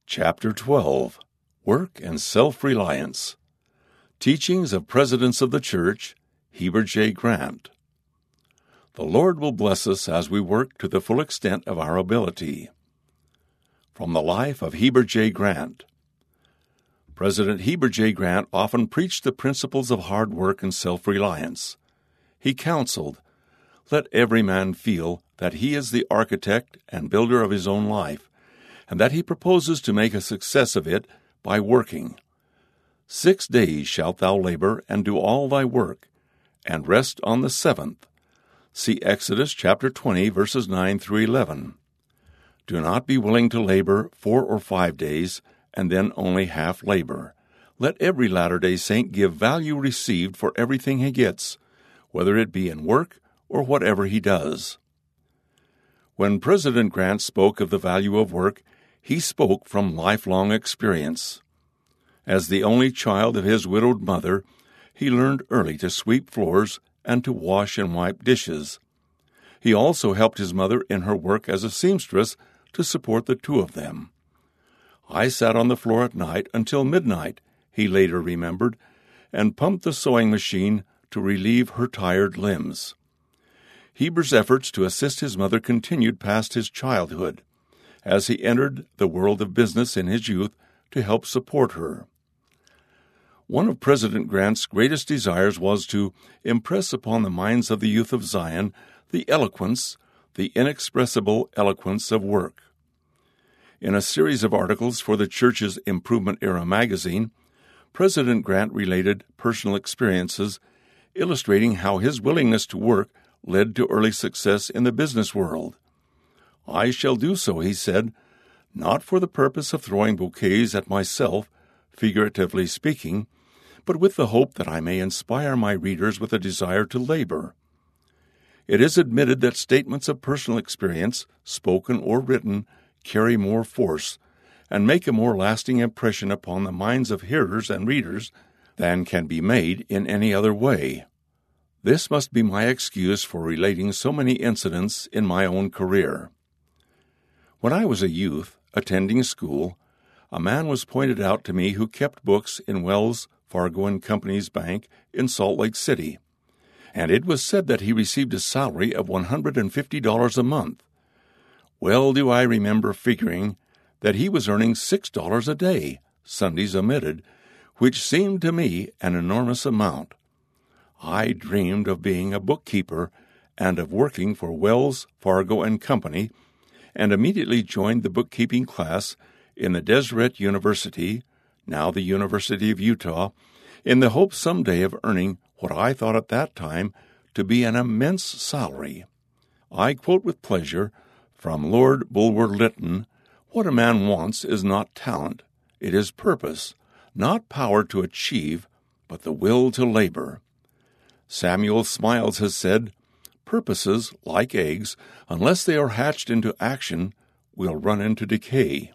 Chapter 12. Work and Self-Reliance. Teachings of Presidents of the Church, Heber J. Grant. The Lord will bless us as we work to the full extent of our ability. From the life of Heber J. Grant. President Heber J. Grant often preached the principles of hard work and self-reliance. He counseled, "Let every man feel that he is the architect and builder of his own life, and that he proposes to make a success of it by working. 6 days shalt thou labor and do all thy work, and rest on the seventh." See Exodus chapter 20, verses 9 through 11. Do not be willing to labor 4 or 5 days, and then only half labor. Let every Latter-day Saint give value received for everything he gets, whether it be in work or whatever he does. When President Grant spoke of the value of work, he spoke from lifelong experience. As the only child of his widowed mother, he learned early to sweep floors and to wash and wipe dishes. He also helped his mother in her work as a seamstress to support the two of them. "I sat on the floor at night until midnight," he later remembered, "and pumped the sewing machine to relieve her tired limbs." Heber's efforts to assist his mother continued past his childhood, as he entered the world of business in his youth to help support her. One of President Grant's greatest desires was to impress upon the minds of the youth of Zion the eloquence, the inexpressible eloquence of work. In a series of articles for the Church's Improvement Era magazine, President Grant related personal experiences illustrating how his willingness to work led to early success in the business world. "I shall do so," he said, "not for the purpose of throwing bouquets at myself, figuratively speaking, but with the hope that I may inspire my readers with a desire to labor." It is admitted that statements of personal experience, spoken or written, carry more force and make a more lasting impression upon the minds of hearers and readers than can be made in any other way. This must be my excuse for relating so many incidents in my own career. When I was a youth, attending school, a man was pointed out to me who kept books in Wells, Fargo and Company's bank in Salt Lake City, and it was said that he received a salary of $150 a month. Well do I remember figuring that he was earning $6 a day, Sundays omitted, which seemed to me an enormous amount. I dreamed of being a bookkeeper and of working for Wells, Fargo and Company, and immediately joined the bookkeeping class in the Deseret University, now the University of Utah, in the hope someday of earning what I thought at that time to be an immense salary. I quote with pleasure from Lord Bulwer Lytton, "What a man wants is not talent, it is purpose, not power to achieve, but the will to labor." Samuel Smiles has said, "Purposes, like eggs, unless they are hatched into action, will run into decay."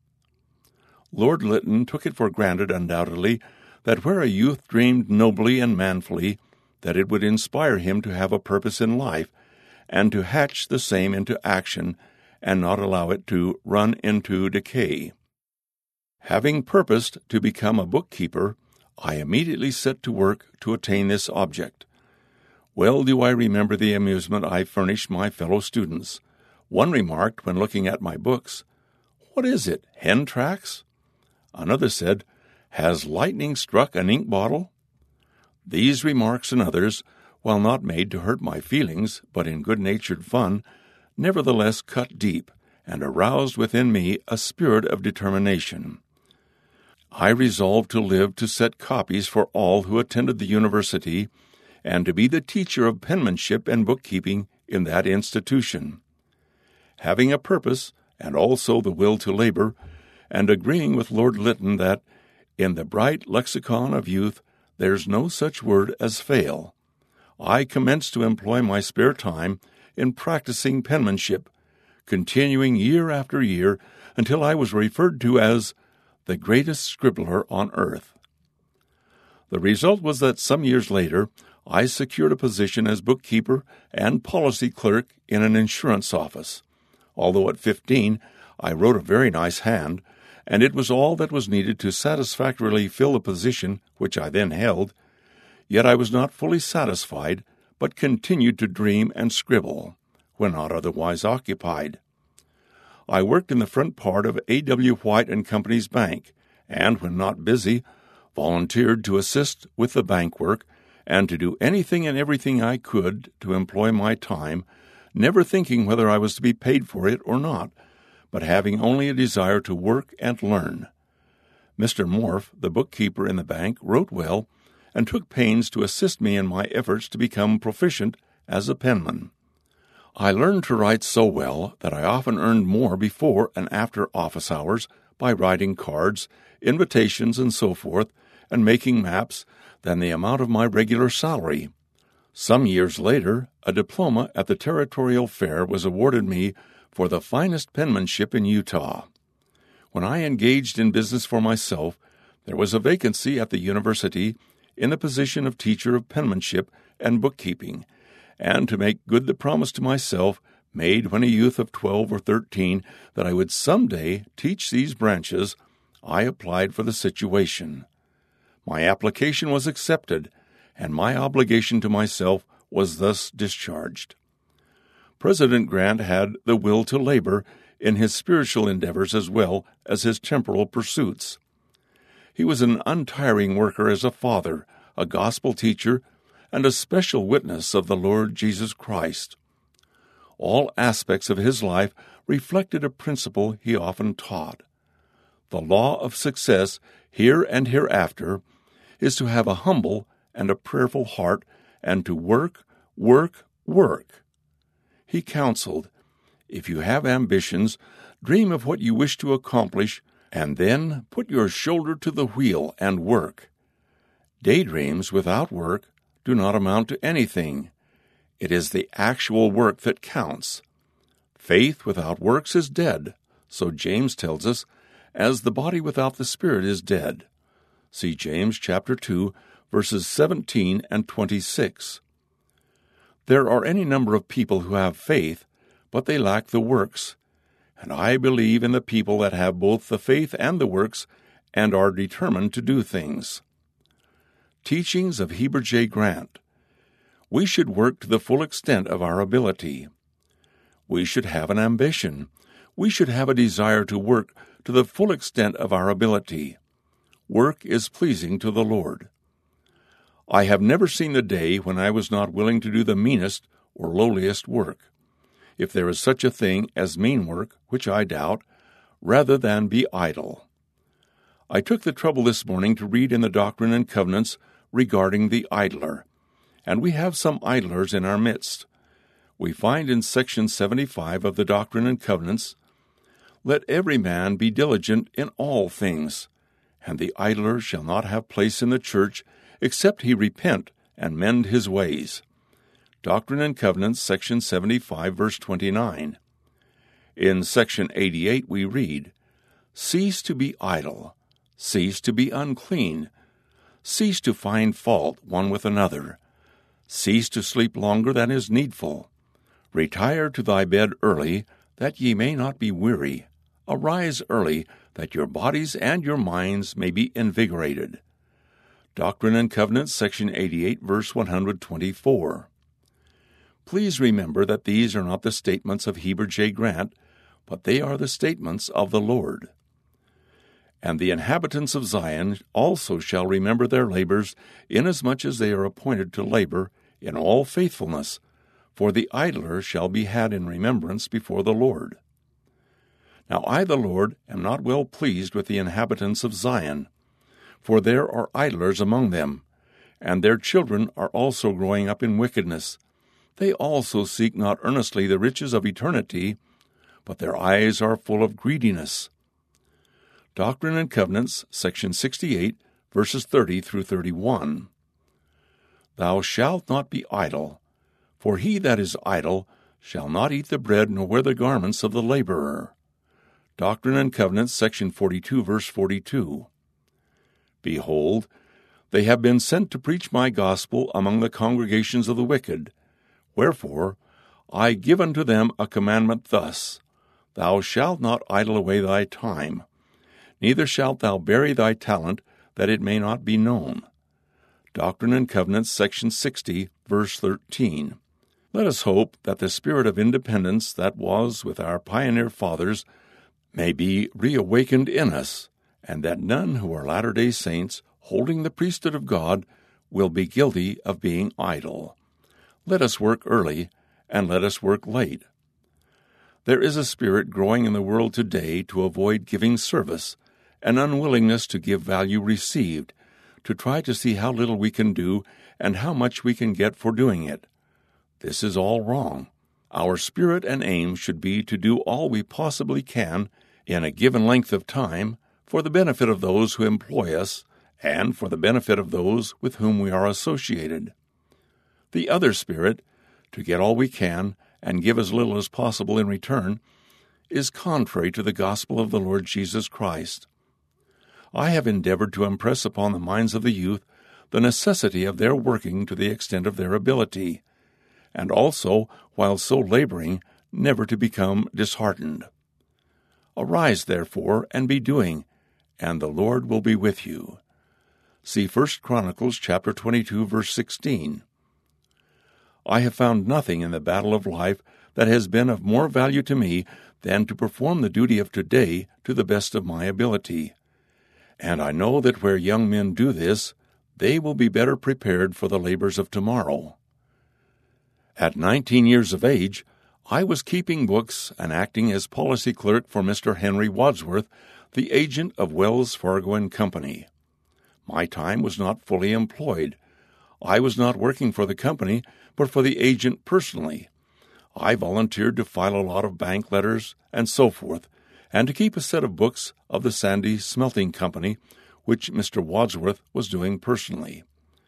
Lord Lytton took it for granted, undoubtedly, that where a youth dreamed nobly and manfully, that it would inspire him to have a purpose in life, and to hatch the same into action, and not allow it to run into decay. Having purposed to become a bookkeeper, I immediately set to work to attain this object. Well do I remember the amusement I furnished my fellow students. One remarked when looking at my books, "What is it, hen tracks?" Another said, "Has lightning struck an ink bottle?" These remarks and others, while not made to hurt my feelings, but in good-natured fun, nevertheless cut deep, and aroused within me a spirit of determination. I resolved to live to set copies for all who attended the university, and to be the teacher of penmanship and bookkeeping in that institution. Having a purpose, and also the will to labor, and agreeing with Lord Lytton that, in the bright lexicon of youth, there's no such word as fail, I commenced to employ my spare time in practicing penmanship, continuing year after year until I was referred to as the greatest scribbler on earth. The result was that some years later I secured a position as bookkeeper and policy clerk in an insurance office. Although at 15 I wrote a very nice hand, and it was all that was needed to satisfactorily fill the position which I then held. Yet I was not fully satisfied, but continued to dream and scribble, when not otherwise occupied. I worked in the front part of A.W. White & Company's bank, and, when not busy, volunteered to assist with the bank work, and to do anything and everything I could to employ my time, never thinking whether I was to be paid for it or not, but having only a desire to work and learn. Mr. Morph, the bookkeeper in the bank, wrote well, and took pains to assist me in my efforts to become proficient as a penman. I learned to write so well that I often earned more before and after office hours by writing cards, invitations, and so forth, and making maps, than the amount of my regular salary. Some years later, a diploma at the Territorial Fair was awarded me for the finest penmanship in Utah. When I engaged in business for myself, there was a vacancy at the university in the position of teacher of penmanship and bookkeeping, and to make good the promise to myself, made when a youth of 12 or 13, that I would some day teach these branches, I applied for the situation. My application was accepted, and my obligation to myself was thus discharged. President Grant had the will to labor in his spiritual endeavors as well as his temporal pursuits. He was an untiring worker as a father, a gospel teacher, and a special witness of the Lord Jesus Christ. All aspects of his life reflected a principle he often taught. The law of success here and hereafter is to have a humble and a prayerful heart, and to work, work, work. He counseled, if you have ambitions, dream of what you wish to accomplish, and then put your shoulder to the wheel and work. Daydreams without work do not amount to anything. It is the actual work that counts. Faith without works is dead, so James tells us, as the body without the spirit is dead. See James chapter 2, verses 17 and 26. There are any number of people who have faith, but they lack the works, and I believe in the people that have both the faith and the works, and are determined to do things. Teachings of Heber J. Grant. We should work to the full extent of our ability. We should have an ambition. We should have a desire to work to the full extent of our ability. Work is pleasing to the Lord. I have never seen the day when I was not willing to do the meanest or lowliest work, if there is such a thing as mean work, which I doubt, rather than be idle. I took the trouble this morning to read in the Doctrine and Covenants regarding the idler, and we have some idlers in our midst. We find in section 75 of the Doctrine and Covenants, "Let every man be diligent in all things, and the idler shall not have place in the church, except he repent and mend his ways." Doctrine and Covenants, section 75, verse 29. In section 88 we read, "Cease to be idle, cease to be unclean, cease to find fault one with another, cease to sleep longer than is needful. Retire to thy bed early, that ye may not be weary. Arise early, that your bodies and your minds may be invigorated." Doctrine and Covenants, section 88, verse 124. Please remember that these are not the statements of Heber J. Grant, but they are the statements of the Lord. "And the inhabitants of Zion also shall remember their labors, inasmuch as they are appointed to labor in all faithfulness, for the idler shall be had in remembrance before the Lord. Now I, the Lord, am not well pleased with the inhabitants of Zion, for there are idlers among them, and their children are also growing up in wickedness. They also seek not earnestly the riches of eternity, but their eyes are full of greediness." Doctrine and Covenants, section 68, verses 30 through 31. "Thou shalt not be idle, for he that is idle shall not eat the bread nor wear the garments of the laborer." Doctrine and Covenants, section 42, verse 42. "Behold, they have been sent to preach my gospel among the congregations of the wicked. Wherefore, I give unto them a commandment thus, Thou shalt not idle away thy time, neither shalt thou bury thy talent, that it may not be known. Doctrine and Covenants, section 60, verse 13. Let us hope that the spirit of independence that was with our pioneer fathers may be reawakened in us, and that none who are Latter-day Saints, holding the priesthood of God, will be guilty of being idle. Let us work early, and let us work late. There is a spirit growing in the world today to avoid giving service, an unwillingness to give value received, to try to see how little we can do and how much we can get for doing it. This is all wrong. Our spirit and aim should be to do all we possibly can in a given length of time for the benefit of those who employ us and for the benefit of those with whom we are associated. The other spirit, to get all we can and give as little as possible in return, is contrary to the gospel of the Lord Jesus Christ. I have endeavored to impress upon the minds of the youth the necessity of their working to the extent of their ability, and also, while so laboring, never to become disheartened. Arise, therefore, and be doing, and the Lord will be with you. See 1 Chronicles chapter 22, verse 16. I have found nothing in the battle of life that has been of more value to me than to perform the duty of today to the best of my ability. And I know that where young men do this, they will be better prepared for the labors of tomorrow. At 19 years of age, I was keeping books and acting as policy clerk for Mr. Henry Wadsworth, the agent of Wells, Fargo and Company. My time was not fully employed. I was not working for the company, but for the agent personally. I volunteered to file a lot of bank letters and so forth, and to keep a set of books of the Sandy Smelting Company, which Mr. Wadsworth was doing personally.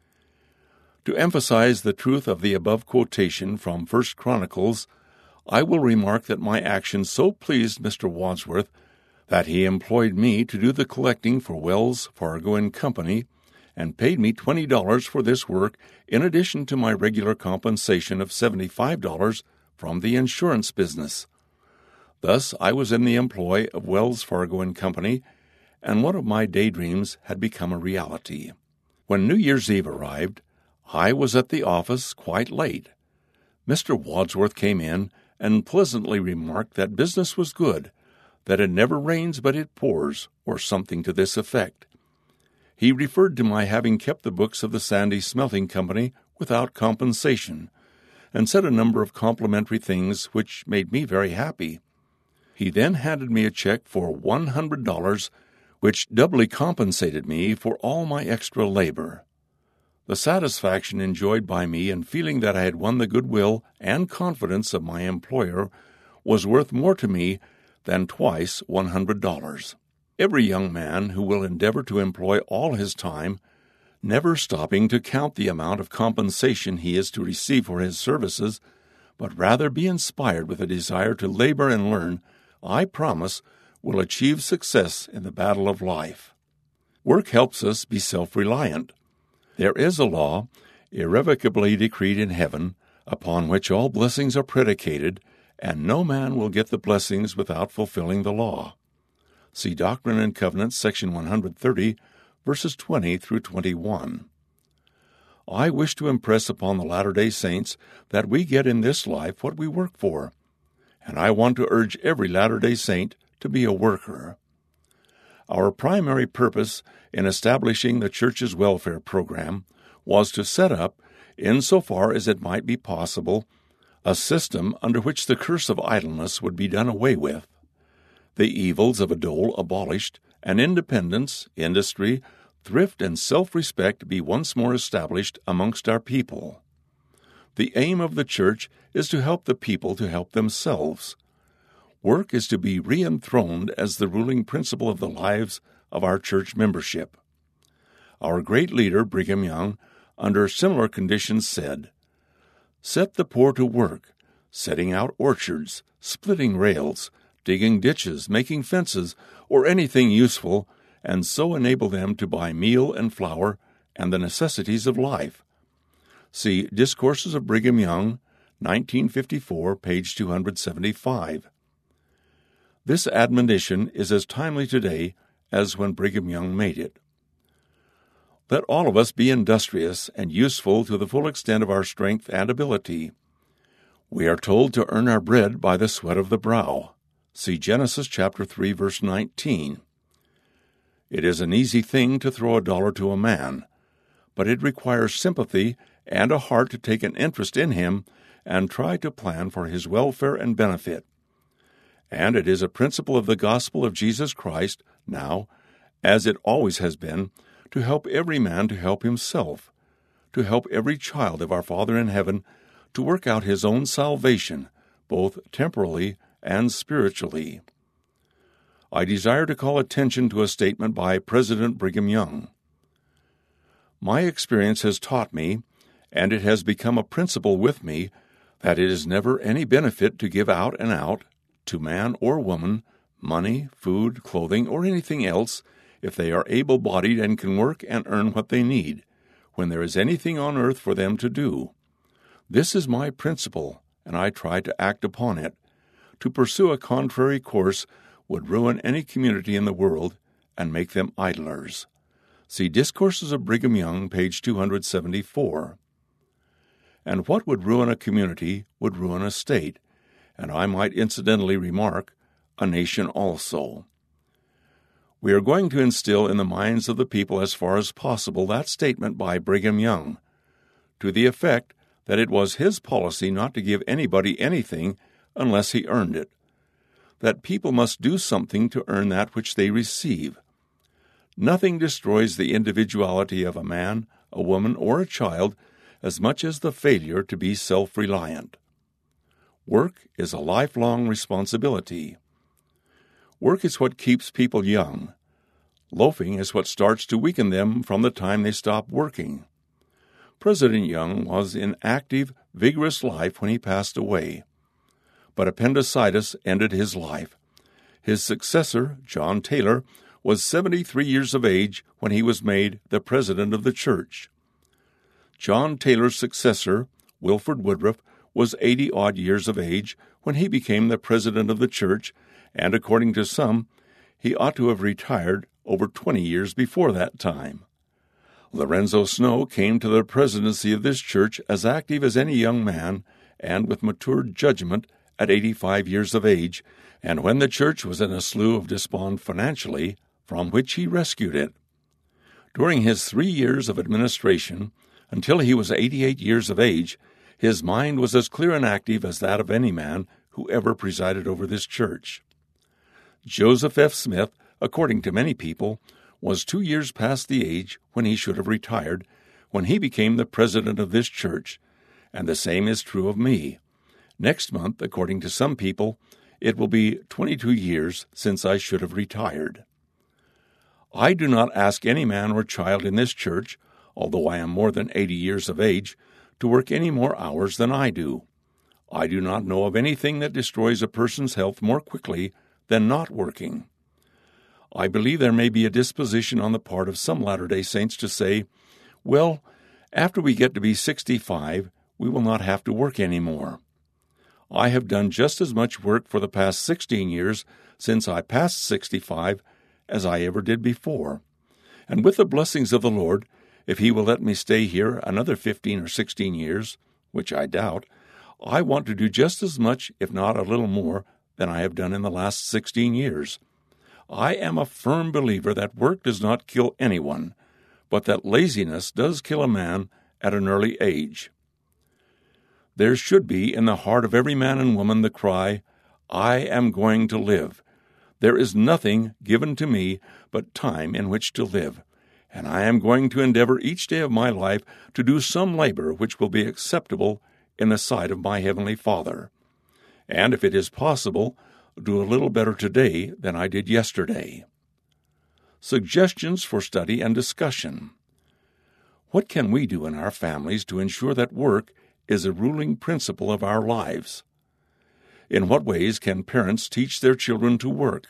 To emphasize the truth of the above quotation from 1 Chronicles, I will remark that my action so pleased Mr. Wadsworth that he employed me to do the collecting for Wells, Fargo and Company, and paid me $20 for this work in addition to my regular compensation of $75 from the insurance business. Thus I was in the employ of Wells, Fargo and Company, and one of my daydreams had become a reality. When New Year's Eve arrived, I was at the office quite late. Mr. Wadsworth came in and pleasantly remarked that business was good, that it never rains but it pours, or something to this effect. He referred to my having kept the books of the Sandy Smelting Company without compensation, and said a number of complimentary things which made me very happy. He then handed me a check for $100, which doubly compensated me for all my extra labor. The satisfaction enjoyed by me in feeling that I had won the goodwill and confidence of my employer was worth more to me than twice $100. Every young man who will endeavor to employ all his time, never stopping to count the amount of compensation he is to receive for his services, but rather be inspired with a desire to labor and learn, I promise, will achieve success in the battle of life. Work helps us be self-reliant. There is a law, irrevocably decreed in heaven, upon which all blessings are predicated, and no man will get the blessings without fulfilling the law. See Doctrine and Covenants, section 130, verses 20 through 21. I wish to impress upon the Latter-day Saints that we get in this life what we work for, and I want to urge every Latter-day Saint to be a worker. Our primary purpose in establishing the Church's welfare program was to set up, insofar as it might be possible, a system under which the curse of idleness would be done away with, the evils of a dole abolished, and independence, industry, thrift, and self-respect be once more established amongst our people. The aim of the Church is to help the people to help themselves. Work is to be re-enthroned as the ruling principle of the lives of our church membership. Our great leader, Brigham Young, under similar conditions said, "Set the poor to work, setting out orchards, splitting rails, digging ditches, making fences, or anything useful, and so enable them to buy meal and flour and the necessities of life." See Discourses of Brigham Young, 1954, page 275. This admonition is as timely today as when Brigham Young made it. Let all of us be industrious and useful to the full extent of our strength and ability. We are told to earn our bread by the sweat of the brow. See Genesis chapter 3, verse 19. It is an easy thing to throw $1 to a man, but it requires sympathy and a heart to take an interest in him and try to plan for his welfare and benefit. And it is a principle of the gospel of Jesus Christ, now, as it always has been, to help every man to help himself, to help every child of our Father in heaven to work out his own salvation, both temporally and spiritually. I desire to call attention to a statement by President Brigham Young. My experience has taught me, and it has become a principle with me, that it is never any benefit to give out and out, to man or woman, money, food, clothing, or anything else, if they are able-bodied and can work and earn what they need, when there is anything on earth for them to do. This is my principle, and I try to act upon it. To pursue a contrary course would ruin any community in the world and make them idlers. See Discourses of Brigham Young, page 274. And what would ruin a community would ruin a state, and I might incidentally remark, a nation also. We are going to instill in the minds of the people as far as possible that statement by Brigham Young, to the effect that it was his policy not to give anybody anything unless he earned it, that people must do something to earn that which they receive. Nothing destroys the individuality of a man, a woman, or a child as much as the failure to be self-reliant. Work is a lifelong responsibility. Work is what keeps people young. Loafing is what starts to weaken them from the time they stop working. President Young was in active, vigorous life when he passed away, but appendicitis ended his life. His successor, John Taylor, was 73 years of age when he was made the president of the church. John Taylor's successor, Wilford Woodruff, was 80-odd years of age when he became the president of the church, and according to some, he ought to have retired over 20 years before that time. Lorenzo Snow came to the presidency of this church as active as any young man and with matured judgment at 85 years of age, and when the church was in a slough of despond financially, from which he rescued it. During his 3 years of administration, until he was 88 years of age, his mind was as clear and active as that of any man who ever presided over this church. Joseph F. Smith, according to many people, was 2 years past the age when he should have retired, when he became the president of this church, and the same is true of me. Next month, according to some people, it will be 22 years since I should have retired. I do not ask any man or child in this church, although I am more than 80 years of age, to work any more hours than I do. I do not know of anything that destroys a person's health more quickly than not working. I believe there may be a disposition on the part of some Latter-day Saints to say, well, after we get to be 65, we will not have to work any more. I have done just as much work for the past 16 years since I passed 65 as I ever did before. And with the blessings of the Lord, if He will let me stay here another 15 or 16 years, which I doubt, I want to do just as much, if not a little more, than I have done in the last 16 years. I am a firm believer that work does not kill anyone, but that laziness does kill a man at an early age. There should be in the heart of every man and woman the cry, I am going to live. There is nothing given to me but time in which to live, and I am going to endeavor each day of my life to do some labor which will be acceptable in the sight of my Heavenly Father, and if it is possible, do a little better today than I did yesterday. Suggestions for study and discussion. What can we do in our families to ensure that work is a ruling principle of our lives? In what ways can parents teach their children to work?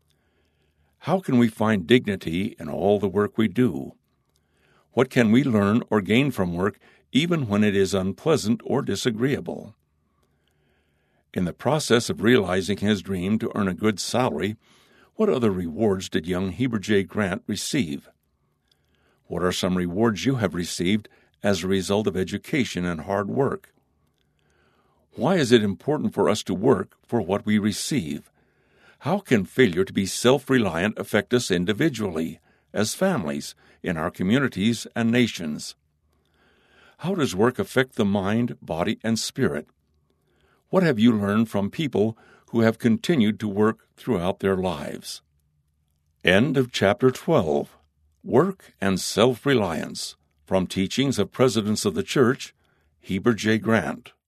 How can we find dignity in all the work we do? What can we learn or gain from work even when it is unpleasant or disagreeable? In the process of realizing his dream to earn a good salary, What other rewards did young Heber J. Grant receive? What are some rewards you have received as a result of education and hard work? Why is it important for us to work for what we receive? How can failure to be self-reliant affect us individually, as families, in our communities and nations? How does work affect the mind, body, and spirit? What have you learned from people who have continued to work throughout their lives? End of Chapter 12. Work and Self-Reliance, from Teachings of Presidents of the Church, Heber J. Grant.